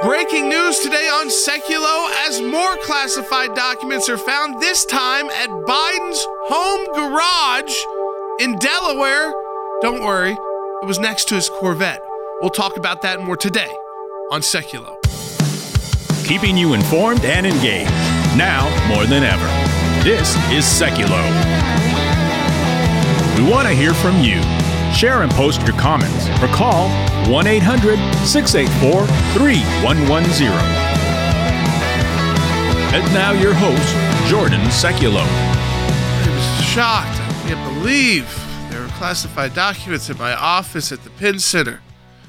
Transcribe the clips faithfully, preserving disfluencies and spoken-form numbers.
Breaking news today on Seculo as more classified documents are found, this time at Biden's home garage in Delaware. Don't worry, it was next to his Corvette. We'll talk about that and more today on Seculo. Keeping you informed and engaged, now more than ever. This is Seculo. We want to hear from you. Share and post your comments or call one eight hundred, six eight four, three one one zero. And now your host, Jordan Seculo. I was shocked. I can't believe there were classified documents in my office at the Penn Center.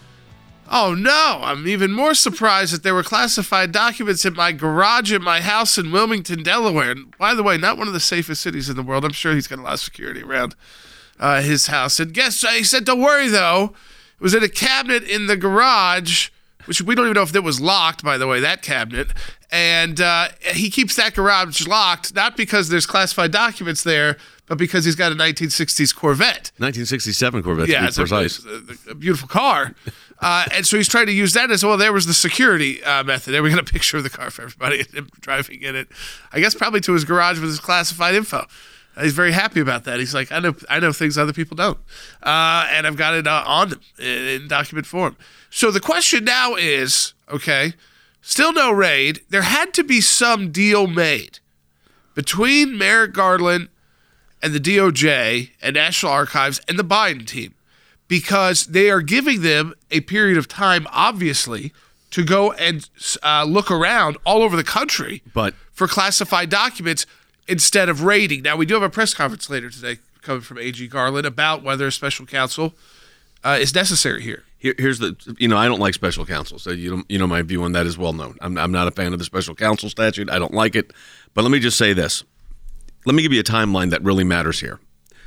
Oh no, I'm even more surprised that there were classified documents in my garage at my house in Wilmington, Delaware. And by the way, not one of the safest cities in the world. I'm sure he's got a lot of security around uh, his house. And guess, he said, don't worry though. It was in a cabinet in the garage, which we don't even know if it was locked, by the way, that cabinet. And uh, he keeps that garage locked, not because there's classified documents there, but because he's got a nineteen sixties Corvette. nineteen sixty-seven Corvette, yeah, to be precise. A, a, a beautiful car. Uh, and so he's trying to use that as well. There was the security uh, method. There we got a picture of the car for everybody and him driving in it. I guess probably to his garage with his classified info. Uh, he's very happy about that. He's like, I know I know things other people don't. Uh, and I've got it uh, on them in, in document form. So the question now is, okay, still no raid. There had to be some deal made between Merrick Garland and the D O J and National Archives and the Biden team, because they are giving them a period of time, obviously, to go and uh, look around all over the country but for classified documents instead of raiding. Now, we do have a press conference later today coming from A G Garland about whether a special counsel uh, is necessary here. here, here's the, you know, I don't like special counsel, so you know, you know my view on that is well known. I'm, I'm not a fan of the special counsel statute. I don't like it. But let me just say this. Let me give you a timeline that really matters here.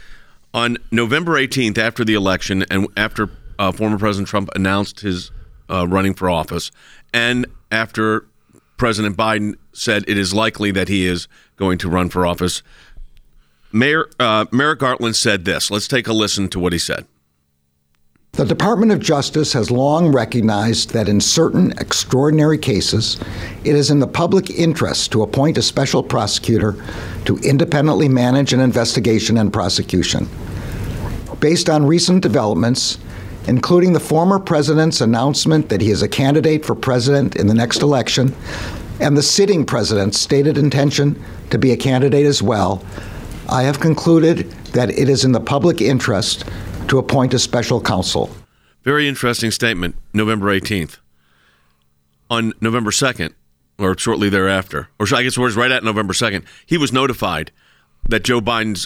On November eighteenth, after the election and after uh, former President Trump announced his uh, running for office, and after President Biden said it is likely that he is going to run for office, Mayor uh, Merrick Garland said this. Let's take a listen to what he said. The Department of Justice has long recognized that in certain extraordinary cases, it is in the public interest to appoint a special prosecutor to independently manage an investigation and prosecution. Based on recent developments, including the former president's announcement that he is a candidate for president in the next election, and the sitting president's stated intention to be a candidate as well, I have concluded that it is in the public interest to appoint a special counsel. Very interesting statement, November eighteenth. On November second, or shortly thereafter, or I guess it was right at November second, he was notified that Joe Biden's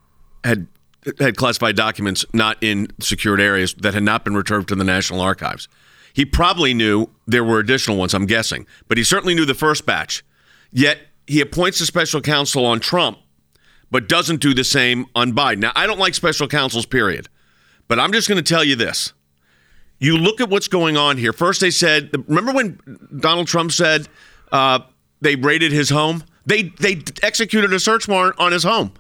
had had classified documents not in secured areas that had not been returned to the National Archives. He probably knew there were additional ones, I'm guessing, but he certainly knew the first batch. Yet he appoints a special counsel on Trump, but doesn't do the same on Biden. Now, I don't like special counsels, period. But I'm just going to tell you this. You look at what's going on here. First, they said, remember when Donald Trump said uh, they raided his home? They they executed a search warrant on his home.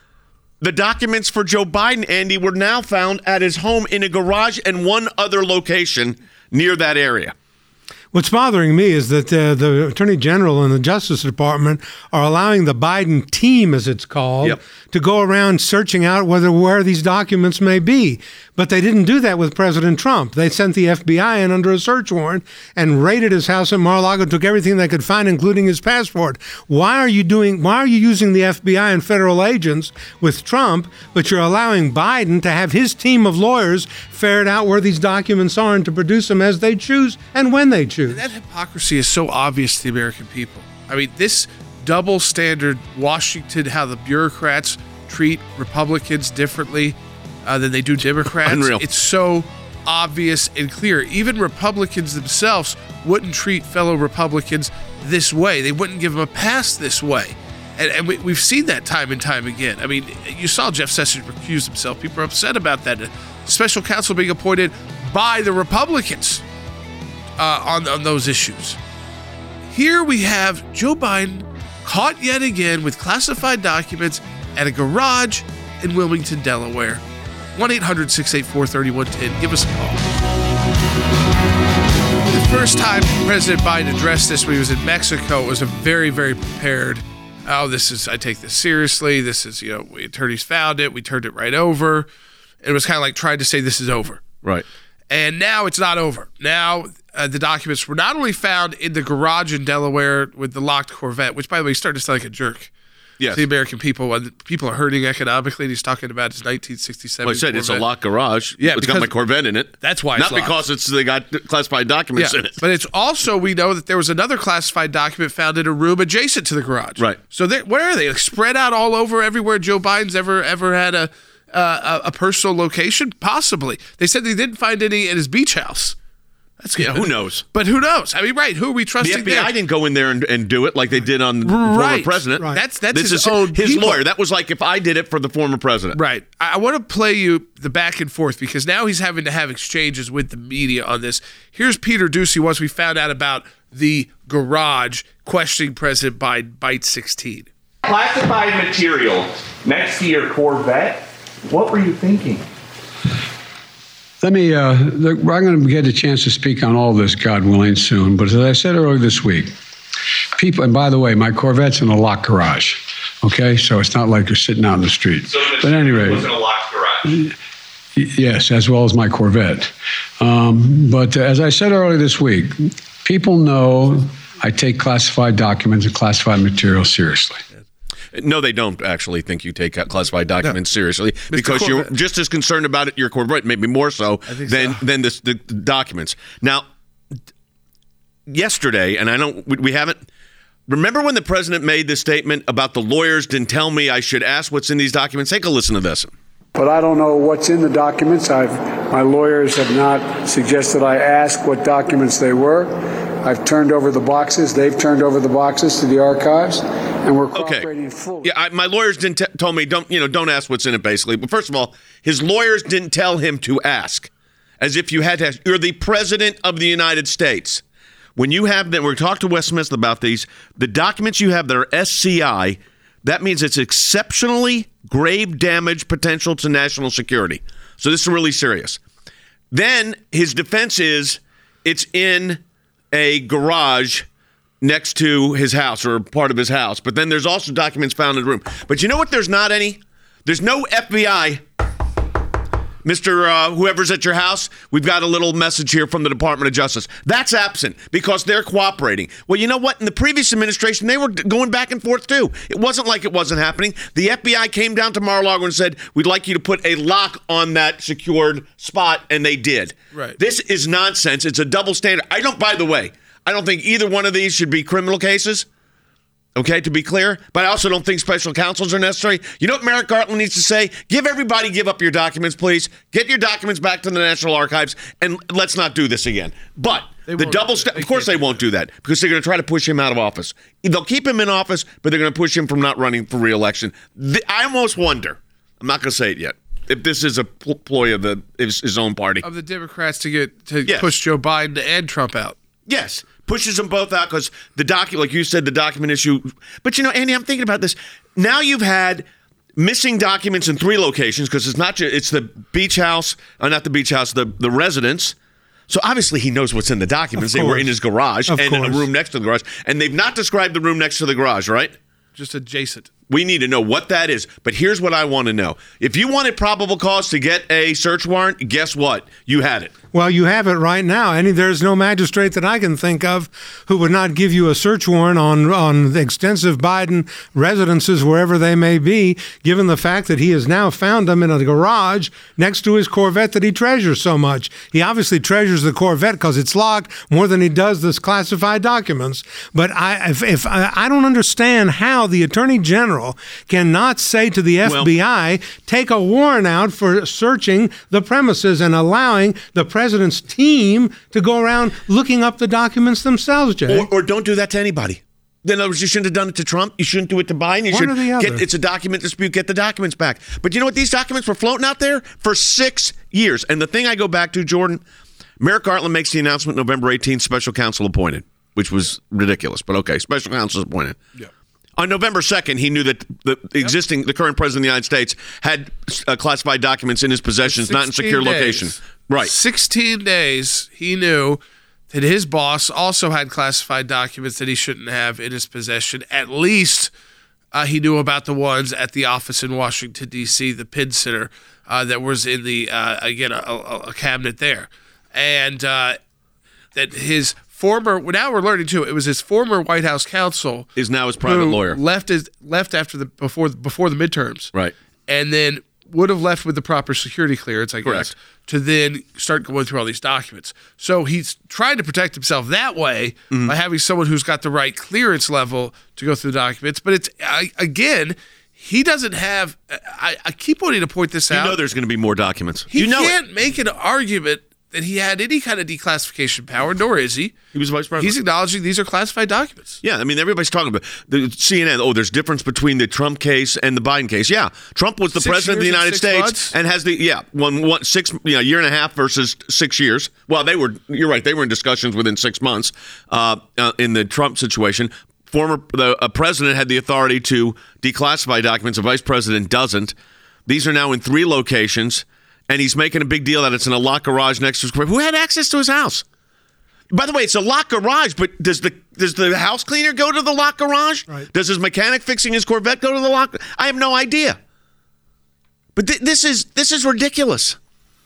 The documents for Joe Biden, Andy, were now found at his home in a garage and one other location near that area. What's bothering me is that uh, the Attorney General and the Justice Department are allowing the Biden team, as it's called, yep. to go around searching out whether where these documents may be. But they didn't do that with President Trump. They sent the F B I in under a search warrant and raided his house in Mar-a-Lago, took everything they could find, including his passport. Why are you doing? Why are you using the F B I and federal agents with Trump, but you're allowing Biden to have his team of lawyers ferret out where these documents are and to produce them as they choose and when they choose? And that hypocrisy is so obvious to the American people. I mean, this double standard Washington, how the bureaucrats treat Republicans differently uh, than they do Democrats. Unreal. It's so obvious and clear. Even Republicans themselves wouldn't treat fellow Republicans this way. They wouldn't give them a pass this way. And, and we, we've seen that time and time again. I mean, you saw Jeff Sessions recuse himself. People are upset about that. A special counsel being appointed by the Republicans uh, on, on those issues. Here we have Joe Biden caught yet again with classified documents at a garage in Wilmington, Delaware. one eight hundred, six eight four, three one one zero. Give us a call. The first time President Biden addressed this when he was in Mexico, it was a very, very prepared, oh, this is, I take this seriously. This is, you know, we attorneys found it. We turned it right over. It was kind of like trying to say this is over. Right. And now it's not over. Now uh, the documents were not only found in the garage in Delaware with the locked Corvette, which, by the way, he started to sound like a jerk. Yes. The American people, when people are hurting economically, and he's talking about his nineteen sixty-seven Well, I said Corvette. it's a locked garage. Yeah, it's got my Corvette in it. That's why Not it's locked. because it's they got classified documents Yeah, in it. but it's also, we know that there was another classified document found in a room adjacent to the garage. Right. So where are they? Like spread out all over everywhere Joe Biden's ever ever had a, uh, a a personal location? Possibly. They said they didn't find any in his beach house. That's Yeah, who knows? But who knows? I mean, right? Who are we The trusting? F B I there? didn't go in there and, and do it like they did on the former Right, president. right. That's that's This his is own his people. lawyer. That was like if I did it for the former president. Right. I, I want to play you the back and forth because now he's having to have exchanges with the media on this. Here's Peter Doocy once we found out about the garage questioning President Biden, Byte sixteen. Classified material next to your Corvette. What were you thinking? Let me, uh, look, I'm going to get a chance to speak on all this, God willing, soon. But as I said earlier this week, people, and by the way, my Corvette's in a locked garage, okay? So it's not like you're sitting out in the street. So the but anyway, was in a locked garage. yes, as well as my Corvette. Um, but uh, as I said earlier this week, people know I take classified documents and classified material seriously. No, they don't actually think you take classified documents seriously because you're just as concerned about it, your Corvette, maybe more so than so. than this, the, the documents. Now, yesterday, and I don't, we, we haven't. Remember when the president made this statement about the lawyers didn't tell me I should ask what's in these documents? Take a listen to this. But I don't know what's in the documents. I've, my lawyers have not suggested I ask what documents they were. I've turned over the boxes. They've turned over the boxes to the archives, and we're cooperating okay. fully. Yeah, I, my lawyers didn't t- told me don't you know don't ask what's in it basically. But first of all, his lawyers didn't tell him to ask, as if you had to ask. You're the president of the United States. When you have that, we talked to Wes Smith about these. The documents you have that are S C I, that means it's exceptionally grave damage potential to national security. So this is really serious. Then his defense is it's in a garage next to his house or part of his house. But then there's also documents found in the room. But you know what? There's not any. There's no F B I. Mister Uh, whoever's at your house, we've got a little message here from the Department of Justice. That's absent because they're cooperating. Well, you know what? In the previous administration, they were going back and forth too. It wasn't like it wasn't happening. The F B I came down to Mar-a-Lago and said, we'd like you to put a lock on that secured spot, and they did. Right. This is nonsense. It's a double standard. I don't, by the way, I don't think either one of these should be criminal cases. Okay, to be clear, but I also don't think special counsels are necessary. You know what Merrick Garland needs to say? Give everybody, give up your documents, please. Get your documents back to the National Archives, and let's not do this again. But They the won't double do step, that. of course They they can't won't do that because they're going to try to push him out of office. They'll keep him in office, but they're going to push him from not running for re-election. The, I almost wonder, I'm not going to say it yet, if this is a pl- ploy of the his, his own party. Of the Democrats to get to Yes. push Joe Biden and Trump out. Yes, pushes them both out because the document, like you said, the document issue. But you know, Andy, I'm thinking about this. Now you've had missing documents in three locations because it's not just, it's the beach house, uh, not the beach house, the the residence. So obviously he knows what's in the documents. Of They were course. in his garage Of and in a course. room next to the garage, and they've not described the room next to the garage, right? Just adjacent. We need to know what that is. But here's what I want to know. If you wanted probable cause to get a search warrant, guess what? You had it. Well, you have it right now, and there's no magistrate that I can think of who would not give you a search warrant on on the extensive Biden residences wherever they may be, given the fact that he has now found them in a garage next to his Corvette that he treasures so much. He obviously treasures the Corvette because it's locked more than he does the classified documents. But I, if, if I, I don't understand how the Attorney General cannot say to the F B I, take a warrant out for searching the premises and allowing the president's team to go around looking up the documents themselves, Jay. Or, or don't do that to anybody. In other words, you shouldn't have done it to Trump. You shouldn't do it to Biden. You One should or the other. Get, it's a document dispute. Get the documents back. But you know what? These documents were floating out there for six years. And the thing I go back to, Jordan, Merrick Garland makes the announcement November eighteenth, special counsel appointed, which was ridiculous. But okay, special counsel is appointed. Yeah. On November second, he knew that the existing, the current president of the United States had uh, classified documents in his possessions, not in secure sixteen days. locations. Right. sixteen days, he knew that his boss also had classified documents that he shouldn't have in his possession. At least uh, he knew about the ones at the office in Washington, D C, the Penn Center, uh, that was in the, uh, again, a, a, a cabinet there. And uh, that his former, now we're learning too, it was his former White House counsel. Is now his private lawyer. Left, his, left after the, before, before the midterms. Right. And then would have left with the proper security clearance, I guess, Correct. to then start going through all these documents. So he's trying to protect himself that way mm-hmm. by having someone who's got the right clearance level to go through the documents. But it's, I, again, he doesn't have, I, I keep wanting to point this you out. You know there's going to be more documents. He you know can't it. make an argument that he had any kind of declassification power, nor is he. He was vice president. He's acknowledging these are classified documents. Yeah, I mean, everybody's talking about the C N N. Oh, there's difference between the Trump case and the Biden case. Yeah, Trump was the six president of the United and States months? and has the yeah one one six you know year and a half versus six years. Well, they were. You're right. They were in discussions within six months uh, uh, in the Trump situation. Former the a president had the authority to declassify documents. A vice president doesn't. These are now in three locations. And he's making a big deal that it's in a locked garage next to his crib. Who had access to his house? By the way, it's a locked garage, but does the does the house cleaner go to the locked garage? Right. Does his mechanic fixing his Corvette go to the locked? I have no idea. But th- this is this is ridiculous.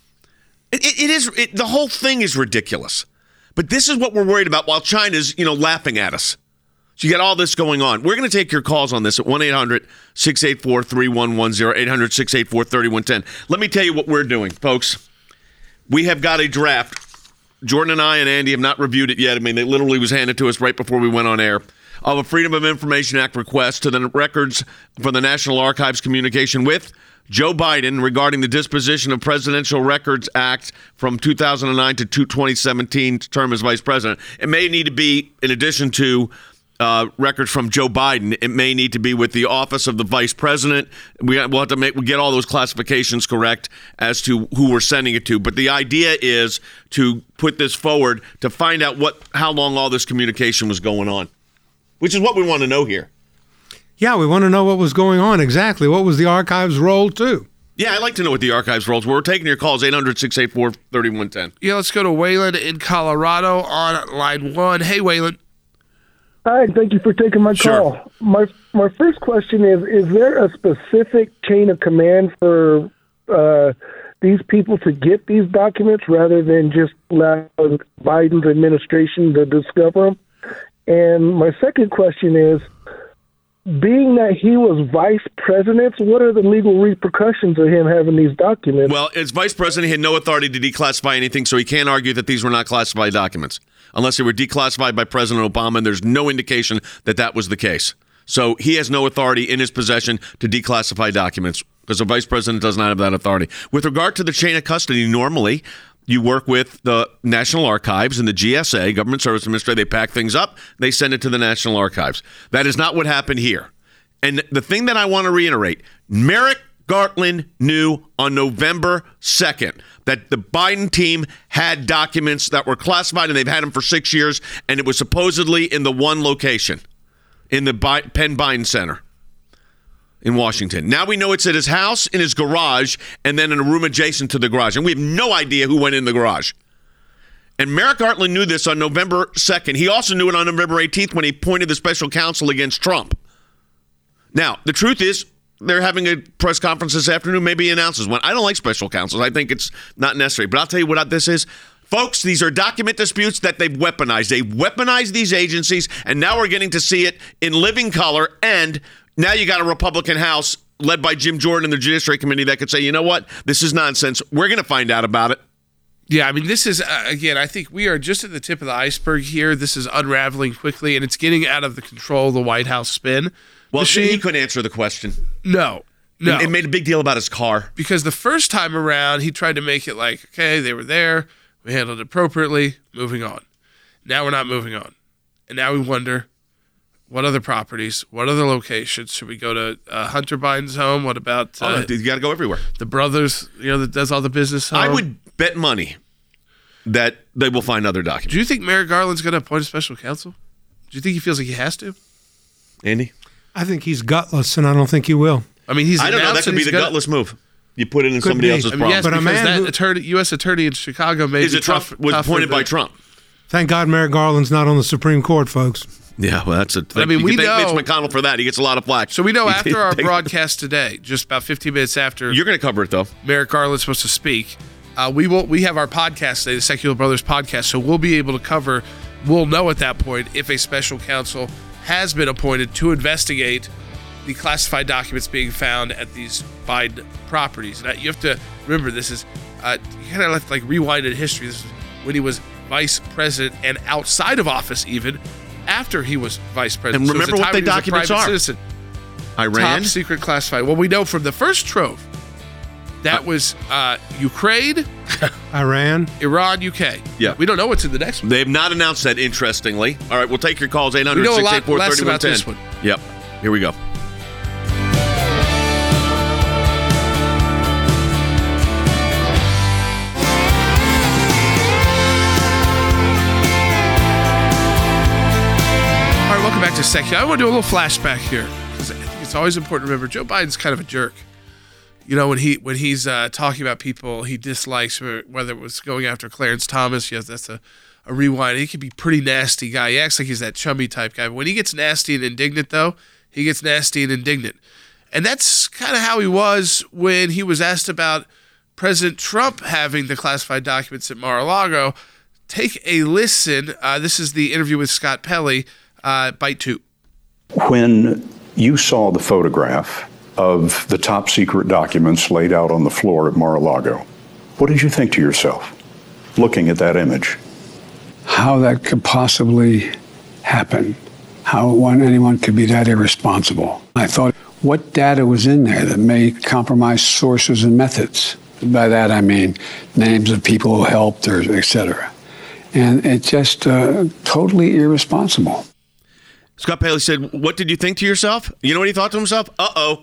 It, it, it is it, the whole thing is ridiculous. But this is what we're worried about while China's you know laughing at us. So you got all this going on. We're going to take your calls on this at one eight hundred six eight four three one one zero, eight hundred six eight four three one one zero. Let me tell you what we're doing, folks. We have got a draft. Jordan and I and Andy have not reviewed it yet. I mean, it literally was handed to us right before we went on air. Of a Freedom of Information Act request to the records for the National Archives communication with Joe Biden regarding the disposition of Presidential Records Act from two thousand nine to twenty seventeen term as vice president. It may need to be, in addition to Uh, records from Joe Biden, it may need to be with the office of the vice president. We, we'll have to make we get all those classifications correct as to who we're sending it to. But the idea is to put this forward to find out what how long all this communication was going on, which is what we want to know here. Yeah, we want to know what was going on exactly. What was the archives' role too? Yeah, I'd like to know what the archives roles were. We're taking your calls, eight hundred six eight four three one one zero. Yeah, let's go to Waylon in Colorado on line one. Hey, Waylon. Hi, thank you for taking my call. Sure. My my first question is, is there a specific chain of command for uh, these people to get these documents rather than just allow Biden's administration to discover them? And my second question is, being that he was vice president, what are the legal repercussions of him having these documents? Well, as vice president, he had no authority to declassify anything, so he can't argue that these were not classified documents, unless they were declassified by President Obama, and there's no indication that that was the case. So he has no authority in his possession to declassify documents, because the vice president does not have that authority. With regard to the chain of custody, normally you work with the National Archives and the G S A, Government Service Administration. They pack things up, they send it to the National Archives. That is not what happened here. And the thing that I want to reiterate, Merrick Garland knew on November second that the Biden team had documents that were classified, and they've had them for six years, and it was supposedly in the one location, in the Bi- Penn Biden Center in Washington. Now we know it's at his house, in his garage, and then in a room adjacent to the garage. And we have no idea who went in the garage. And Merrick Garland knew this on November second. He also knew it on November eighteenth when he appointed the special counsel against Trump. Now, the truth is, they're having a press conference this afternoon, maybe he announces one. I don't like special counsels. I think it's not necessary. But I'll tell you what this is. Folks, these are document disputes that they've weaponized. They've weaponized these agencies, and now we're getting to see it in living color. And now you got a Republican House led by Jim Jordan and the Judiciary Committee that could say, you know what, this is nonsense. We're going to find out about it. Yeah, I mean, this is, uh, again, I think we are just at the tip of the iceberg here. This is unraveling quickly, and it's getting out of the control of the White House spin. Well, machine. He couldn't answer the question. No, no. It made a big deal about his car. Because the first time around, he tried to make it like, okay, they were there, we handled it appropriately, moving on. Now we're not moving on. And now we wonder, what other properties, what other locations? Should we go to uh, Hunter Biden's home? What about... Uh, oh, you got to go everywhere. The brothers, you know, that does all the business home? I would bet money that they will find other documents. Do you think Merrick Garland's going to appoint a special counsel? Do you think he feels like he has to? Andy? I think he's gutless, and I don't think he will. I mean, he's. I don't know. That could be the gonna, gutless move. You put it in could somebody be. else's I mean, problem. yes, but a because man that who, attorney, U S attorney in Chicago, made is it Trump was appointed by Trump? Thank God Merrick Garland's not on the Supreme Court, folks. Yeah, well, that's a. I mean, you we can thank know Mitch McConnell for that. He gets a lot of flack. So we know after our broadcast today, just about fifteen minutes after, you're going to cover it though. Merrick Garland's supposed to speak. Uh, we will. We have our podcast today, the Secular Brothers podcast, so we'll be able to cover. We'll know at that point if a special counsel has been appointed to investigate the classified documents being found at these Biden properties. Now, you have to remember, this is uh, you kind of have to like rewind in history. This is when he was vice president and outside of office, even after he was vice president. And remember so what the documents are. Citizen, Iran? Top secret classified. Well, we know from the first trove that uh, was uh, Ukraine, Iran, Iran, U K. Yeah. We don't know what's in the next one. They have not announced that, interestingly. All right, we'll take your calls, eight hundred, we know a six lot eight four, less three one one about zero. this one. Yep. Here we go. Welcome back to Secular. I want to do a little flashback here because I think it's always important to remember Joe Biden's kind of a jerk. You know, when he when he's uh, talking about people he dislikes, whether it was going after Clarence Thomas, yes, that's a, a rewind. He can be a pretty nasty guy. He acts like he's that chummy type guy. But when he gets nasty and indignant, though, he gets nasty and indignant. And that's kind of how he was when he was asked about President Trump having the classified documents at Mar-a-Lago. Take a listen. Uh, this is the interview with Scott Pelley. Uh, bite two. When you saw the photograph of the top secret documents laid out on the floor at Mar-a-Lago, what did you think to yourself, looking at that image? How that could possibly happen, how one, anyone could be that irresponsible. I thought, what data was in there that may compromise sources and methods? By that I mean names of people who helped, or et cetera. And it's just uh, totally irresponsible. Scott Pelley said, what did you think to yourself? You know what he thought to himself? Uh-oh.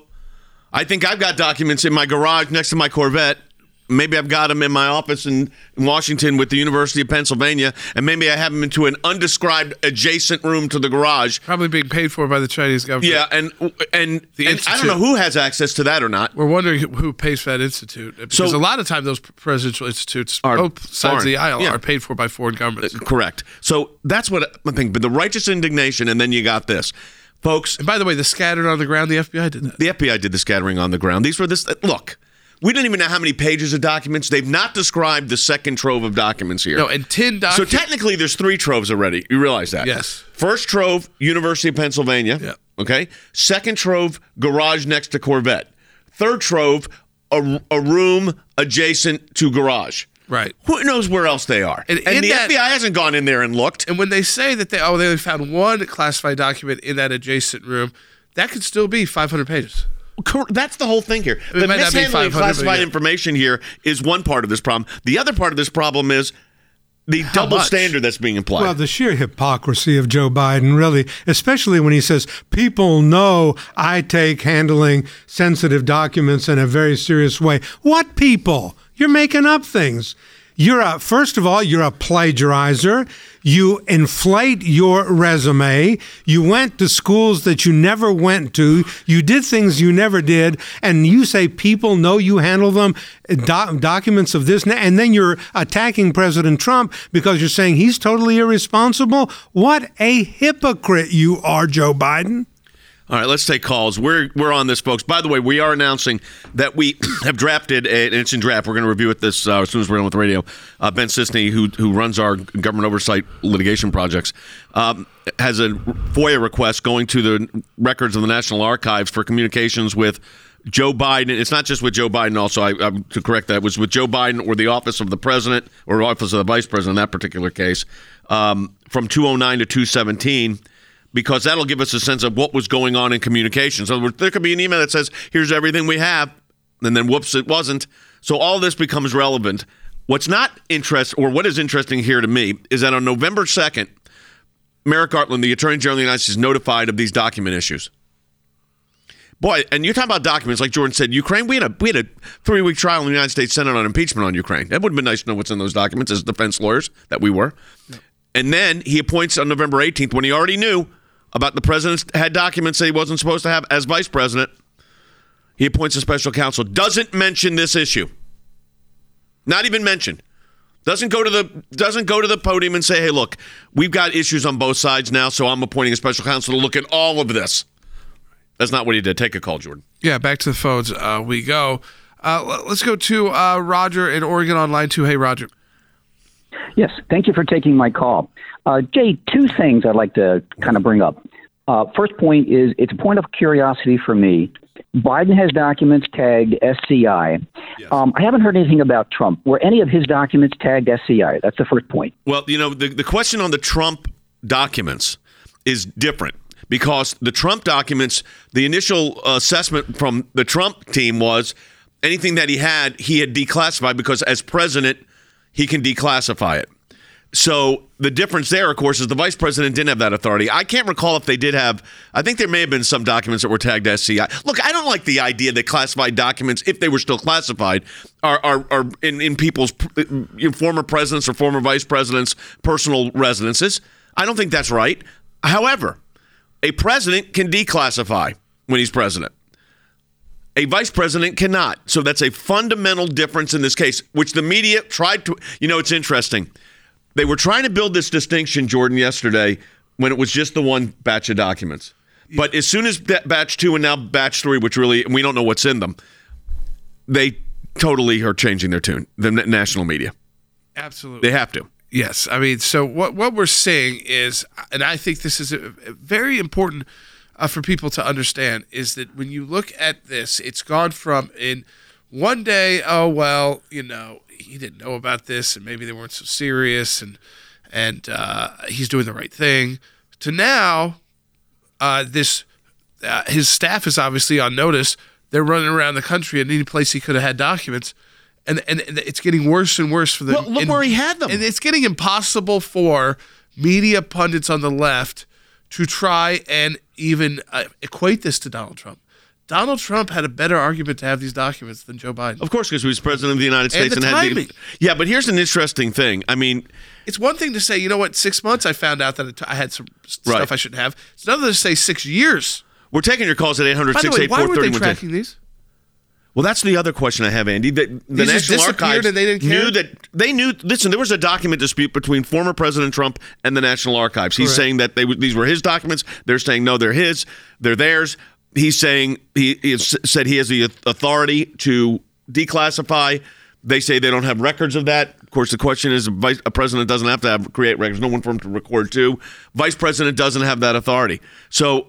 I think I've got documents in my garage next to my Corvette. Maybe I've got them in my office in Washington with the University of Pennsylvania, and maybe I have them into an undescribed adjacent room to the garage. Probably being paid for by the Chinese government. Yeah, and and, the and I don't know who has access to that or not. We're wondering who pays for that institute. Because so, a lot of times those presidential institutes, are both sides foreign. of the aisle, yeah. are paid for by foreign governments. Correct. So that's what I think. But the righteous indignation, and then you got this. Folks. And by the way, the scattered on the ground, the F B I did that. The F B I did the scattering on the ground. These were this. Look. We don't even know how many pages of documents. They've not described the second trove of documents here. No, and ten documents. So technically, there's three troves already. You realize that? Yes. First trove, University of Pennsylvania. Yeah. Okay. Second trove, garage next to Corvette. Third trove, a, a room adjacent to garage. Right. Who knows where else they are? And, and the that, F B I hasn't gone in there and looked. And when they say that they oh they only found one classified document in that adjacent room, that could still be five hundred pages. That's the whole thing here. The mishandling of classified yeah. information here is one part of this problem. The other part of this problem is the How double much? standard that's being applied. Well, the sheer hypocrisy of Joe Biden, really, especially when he says, people know I take handling sensitive documents in a very serious way. What people? You're making up things. You're a, first of all, you're a plagiarizer. You inflate your resume. You went to schools that you never went to. You did things you never did. And you say people know you handle them, do- documents of this. And then you're attacking President Trump because you're saying he's totally irresponsible. What a hypocrite you are, Joe Biden. All right, let's take calls. We're we're on this, folks. By the way, we are announcing that we have drafted, a, and it's in draft. We're going to review it this uh, as soon as we're done with radio. Uh, Ben Sisney, who who runs our government oversight litigation projects, um, has a FOIA request going to the records of the National Archives for communications with Joe Biden. It's not just with Joe Biden. Also, I, I, to correct that, it was with Joe Biden or the office of the president or office of the vice president in that particular case, um, from two oh nine to two seventeen. Because that'll give us a sense of what was going on in communications. So there could be an email that says, here's everything we have, and then whoops, it wasn't. So all this becomes relevant. What's not interest, or what is interesting here to me, is that on November second, Merrick Garland, the Attorney General of the United States, is notified of these document issues. Boy, and you're talking about documents, like Jordan said, Ukraine, we had a we had a three-week trial in the United States Senate on impeachment on Ukraine. That would have been nice to know what's in those documents as defense lawyers that we were. Yep. And then he appoints on November eighteenth, when he already knew about the president had documents that he wasn't supposed to have as vice president, he appoints a special counsel. Doesn't mention this issue. Not even mentioned. Doesn't go to the doesn't go to the podium and say, hey, look, we've got issues on both sides now, so I'm appointing a special counsel to look at all of this. That's not what he did. Take a call, Jordan. Yeah, back to the phones uh, we go. Uh, let's go to uh, Roger in Oregon on line two. Hey, Roger. Yes, thank you for taking my call. Uh, Jay, two things I'd like to kind of bring up. Uh, first point is, it's a point of curiosity for me. Biden has documents tagged S C I. Yes. Um, I haven't heard anything about Trump. Were any of his documents tagged S C I? That's the first point. Well, you know, the, the question on the Trump documents is different because the Trump documents, the initial assessment from the Trump team was anything that he had, he had declassified because as president, he can declassify it. So the difference there, of course, is the vice president didn't have that authority. I can't recall if they did have, I think there may have been some documents that were tagged S C I. Look, I don't like the idea that classified documents, if they were still classified, are are, are in, in people's in former presidents or former vice presidents' personal residences. I don't think that's right. However, a president can declassify when he's president. A vice president cannot. So that's a fundamental difference in this case, which the media tried to, you know, it's interesting. They were trying to build this distinction, Jordan, yesterday when it was just the one batch of documents. But as soon as batch two and now batch three, which really, we don't know what's in them, they totally are changing their tune, the national media. Absolutely. They have to. Yes. I mean, so what, what we're saying is, and I think this is a, a very important uh, for people to understand, is that when you look at this, it's gone from in one day, oh, well, you know, he didn't know about this and maybe they weren't so serious and and uh, he's doing the right thing, to now uh, this uh, his staff is obviously on notice. They're running around the country and any place he could have had documents. And, and and it's getting worse and worse for them. Well, look and, where he had them. And it's getting impossible for media pundits on the left to try and even uh, equate this to Donald Trump. Donald Trump had a better argument to have these documents than Joe Biden. Of course, because he was president of the United States and, the and had timing. the, yeah, but here's an interesting thing. I mean, it's one thing to say, you know what, six months I found out that I had some stuff right. I shouldn't have. It's another to say six years. We're taking your calls at eight hundred, six eight four, By the way, why were they thirty-one ten. tracking these? Well, that's the other question I have, Andy. The, the These just National disappeared Archives and they didn't care? knew that they knew. Listen, there was a document dispute between former President Trump and the National Archives. He's Correct. saying that they these were his documents. They're saying no, they're his. They're theirs. He's saying he, he has said he has the authority to declassify. They say they don't have records of that. Of course, the question is, a, vice, a president doesn't have to have, create records. No one for him to record to. Vice president doesn't have that authority. So,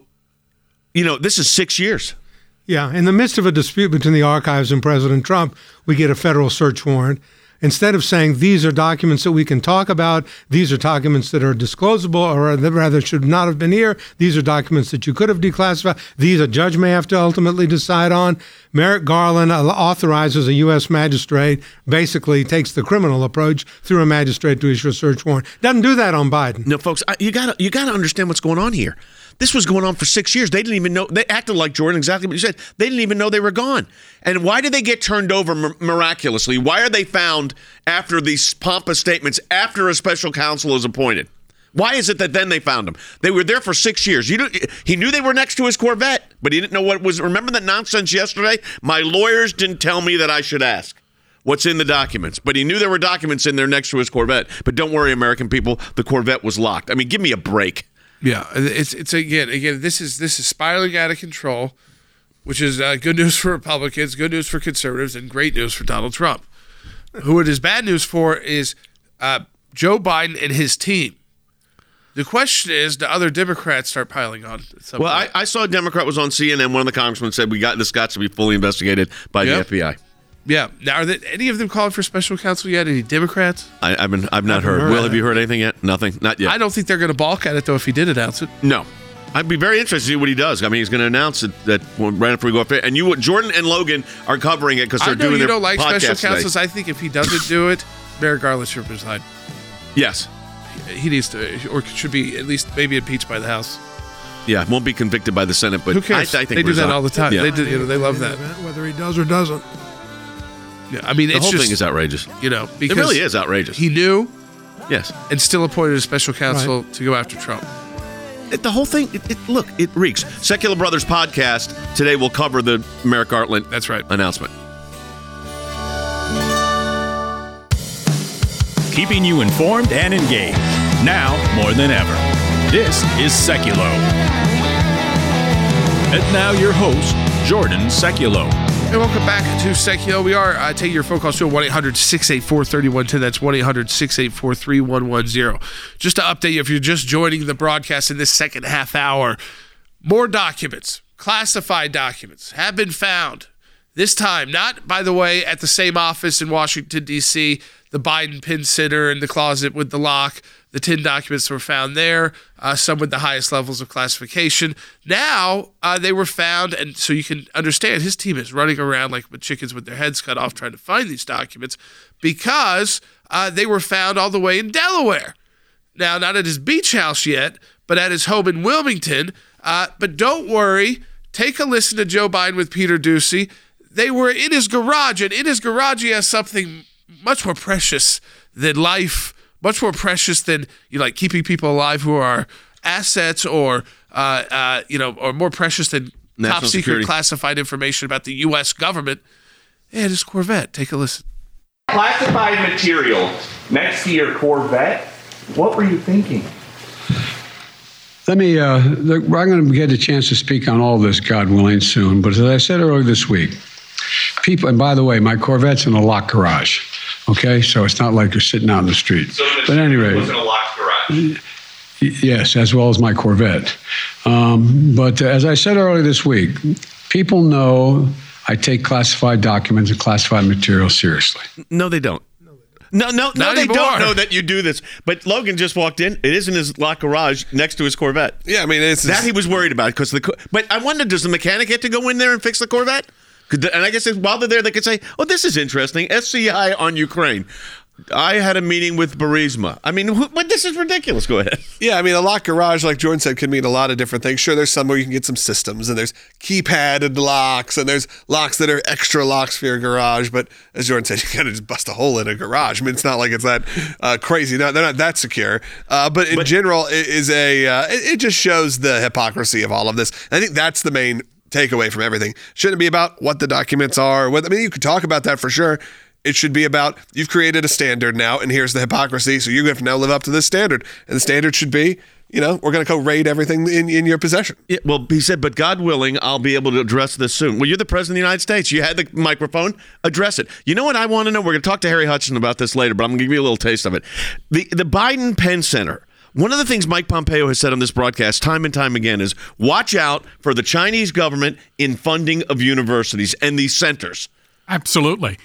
you know, this is six years. Yeah, in the midst of a dispute between the archives and President Trump, we get a federal search warrant. Instead of saying these are documents that we can talk about, these are documents that are disclosable, or rather should not have been here, these are documents that you could have declassified, these a judge may have to ultimately decide on. Merrick Garland authorizes a U S magistrate, basically takes the criminal approach through a magistrate to issue a search warrant. Doesn't do that on Biden. No, folks, I, you got you got to understand what's going on here. This was going on for six years. They didn't even know. They acted like Jordan, exactly what you said. They didn't even know they were gone. And why did they get turned over mir- miraculously? Why are they found after these pompous statements, after a special counsel is appointed? Why is it that then they found them? They were there for six years. You know, he knew they were next to his Corvette, but he didn't know what was. Remember that nonsense yesterday? My lawyers didn't tell me that I should ask what's in the documents, but he knew there were documents in there next to his Corvette. But don't worry, American people, the Corvette was locked. I mean, give me a break. Yeah, it's it's again again this is this is spiraling out of control, which is uh, good news for Republicans, good news for conservatives, and great news for Donald Trump. Who it is bad news for is uh, Joe Biden and his team. The question is, do other Democrats start piling on? Well, I, I saw a Democrat was on C N N. One of the congressmen said we got this got to be fully investigated by Yep. the F B I. Yeah. Now, are there any of them calling for special counsel yet? Any Democrats? I, I've been I've not heard. heard Will, of have it. you heard anything yet? Nothing. Not yet. I don't think they're going to balk at it, though, if he did announce it. No. I'd be very interested to see what he does. I mean, he's going to announce it that right after we go up there. And you, Jordan and Logan are covering it because I they're know doing you their don't like podcast special today. counsels. I think if he doesn't do it, Merrick Garland should resign. Yes. He needs to, or should be at least maybe impeached by the House. Yeah, won't be convicted by the Senate, but Who cares? I, I think they do resign. that all the time. Yeah. They do, you know, they love that. Whether he does or doesn't. Yeah, I mean, The it's whole just, thing is outrageous. you know, It because really is outrageous. he knew Yes. and still appointed a special counsel to go after Trump. It, the whole thing, it, it, look, it reeks. Secular Brothers podcast today will cover the Merrick Garland That's right. announcement. keeping you informed and engaged. Now more than ever. This is Seculo. And now your host, Jordan Seculo. Hey, welcome back to Seculo. We are uh, taking your phone calls to one eight hundred six eight four three one one zero. That's one eight hundred six eight four three one one zero. Just to update you, if you're just joining the broadcast in this second half hour, more documents, classified documents, have been found. This time, not, by the way, at the same office in Washington, D C, the Biden Penn Center in the closet with the lock. The ten documents were found there, uh, some with the highest levels of classification. Now uh, they were found, and so you can understand his team is running around like with chickens with their heads cut off trying to find these documents because uh, they were found all the way in Delaware. Now, not at his beach house yet, but at his home in Wilmington. Uh, but don't worry, take a listen to Joe Biden with Peter Doocy. They were in his garage, and in his garage he has something much more precious than life, much more precious than, you know, like keeping people alive who are assets, or uh, uh, you know, or more precious than National top secret security. classified information about the U S government. And his Corvette. Take a listen. Classified material next to your Corvette. What were you thinking? Let me, uh, look, I'm going to get a chance to speak on all this, God willing, soon. But as I said earlier this week, people, and by the way, my Corvette's in a locked garage, okay? So it's not like you're sitting out in the street. So the but anyway, was in a locked garage. yes, as well as my Corvette. Um, but uh, as I said earlier this week, people know I take classified documents and classified material seriously. No, they don't. No, no, no, Not they anymore. don't know that you do this. But Logan just walked in. It is in his locked garage next to his Corvette. Yeah, I mean, it's That he was worried about because the. Co- But I wonder, does the mechanic get to go in there and fix the Corvette? Could the, and I guess if, while they're there, they could say, "Oh, this is interesting. S C I on Ukraine. I had a meeting with Burisma." I mean, wh- but this is ridiculous. Go ahead. Yeah, I mean, a locked garage, like Jordan said, could mean a lot of different things. Sure, there's some where you can get some systems, and there's keypadded locks, and there's locks that are extra locks for your garage. But as Jordan said, you kind of just bust a hole in a garage. I mean, it's not like it's that uh, crazy. No, they're not that secure. Uh, but in But- general, it is a. Uh, it, it just shows the hypocrisy of all of this. I think that's the main takeaway from everything. Shouldn't be about what the documents are. What I mean, you could talk about that for sure. It should be about, you've created a standard now, and here's the hypocrisy, so you have to now live up to this standard. And the standard should be, you know, we're going to go raid everything in, in your possession. Yeah, well, he said, but God willing, I'll be able to address this soon. Well, you're the president of the United States. You had the microphone. Address it. You know what I want to know? We're going to talk to Harry Hutchinson about this later, but I'm going to give you a little taste of it. The the Biden Penn Center. One of the things Mike Pompeo has said on this broadcast time and time again is watch out for the Chinese government in funding of universities and these centers. Absolutely.